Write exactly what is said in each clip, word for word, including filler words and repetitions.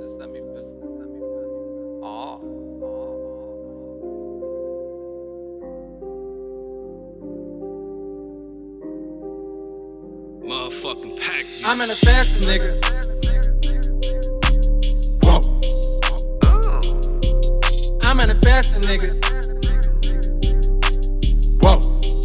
Just let me feel it. Just let me feel it. Oh. Motherfucking pack. I'm in a fast nigga. Whoa. I'm in a fast nigga. Whoa.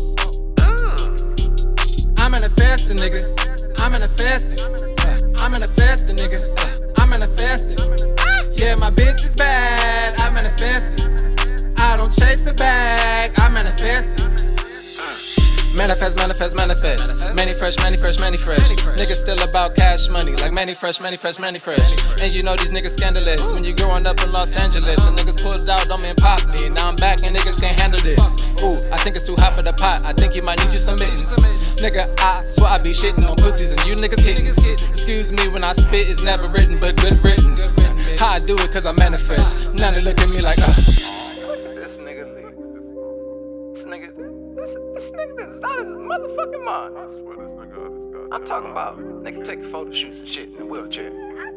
I'm in a fast nigga. I'm in a fasting. I'm in a fasting nigga. I'm in a fasting. Yeah, my bitch is bad. I'm in a fasting. I don't chase the bag. I'm in a fasting. Manifest, manifest, manifest. Many fresh, many fresh, many fresh. Niggas still about cash money, like many fresh, many fresh, many fresh. And you know these niggas scandalous. When you growing up in Los Angeles, and niggas pulled out, don't mean pop me. Now I'm back and niggas can't handle this. Ooh, I think it's too hot for the pot. I think you might need you some mittens. Nigga, I swear I be shitting on pussies and you niggas kittens. Excuse me when I spit, it's never written, but good riddance. How I do it, cause I manifest. Now they look at me like, uh. This nigga leave. This nigga, this, this nigga is out of his motherfucking mind. I swear this nigga understand. I'm talking about nigga taking photo shoots and shit in a wheelchair.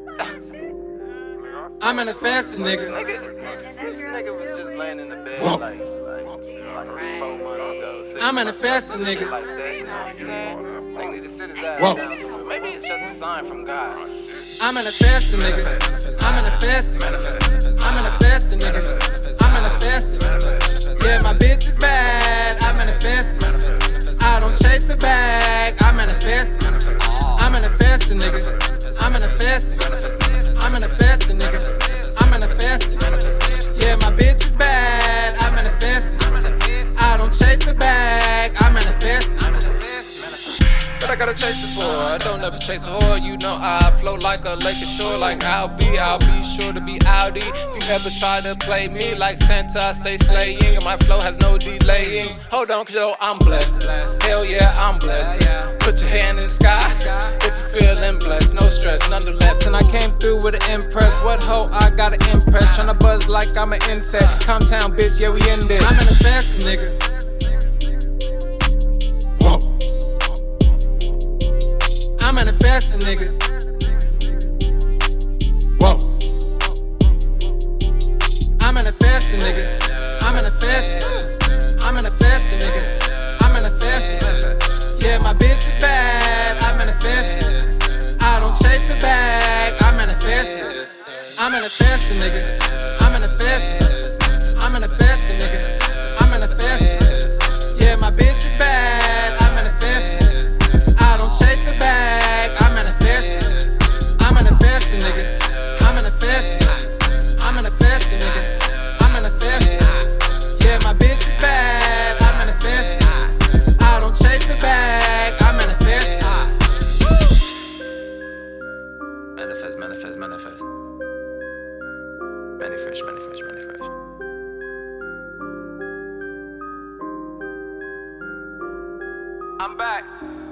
I'm in a fasting nigga. Nigga, this nigga was just laying in the bed Whoa. like, like, like four months ago. six I'm in a months fasting ago, nigga. Like that, you know what I'm saying? Nigga need to sit his ass Whoa. down somewhere. Maybe it's just a sign from God. I'm in a fasting nigga. I'm in a fasting. I'm in a fasting nigga. I'm in a fasting. Yeah, my bitch is bad. I'm in a fasting. I don't chase the bag. I'm in a fasting. I'm in a fasting nigga. I'm in a fasting. I'm in a fasting nigga. I'm in a fasting. Yeah, my bitch is bad. I'm in a fasting. I don't chase the bag. I'm in a fasting. But I gotta chase it for her. I don't ever chase a whore. You know I flow like a lake ashore. Like I'll be, I'll be sure to be Audi. If you ever try to play me like Santa, I stay slaying. And my flow has no delaying. Hold on, cause yo, I'm blessed. Hell yeah, I'm blessed. Put your hand in the sky if you're feeling blessed. No stress, nonetheless. And I came through with an impress. What hoe I gotta impress? Tryna buzz like I'm an insect. Calm town, bitch, yeah, we in this. I'm in a fast nigga. Whoa. I'm in a fasting nigga. Whoa. I'm in a fasting nigga. I'm in a fasting. I'm in a fasting nigga. I'm in a fasting. Yeah, my bitch is bad. I'm in a fasting. I don't chase the bag. I'm in a fasting. I'm in a fasting nigga. I'm in a fasting. I'm in a fasting nigga. I'm in a fasting. Yeah, my bitch is bad. I'm in a fasting. I don't chase the bag. I'm in a fasting. I'm in a fasting nigga. I'm in a fasting. I'm in a fasting nigga. I'm in a fasting. Yeah, my bitch is bad. I'm in a fasting. I don't chase the bag. I'm in a fasting. Manifest, manifest, manifest. Many fresh, many fresh, many fresh. I'm back.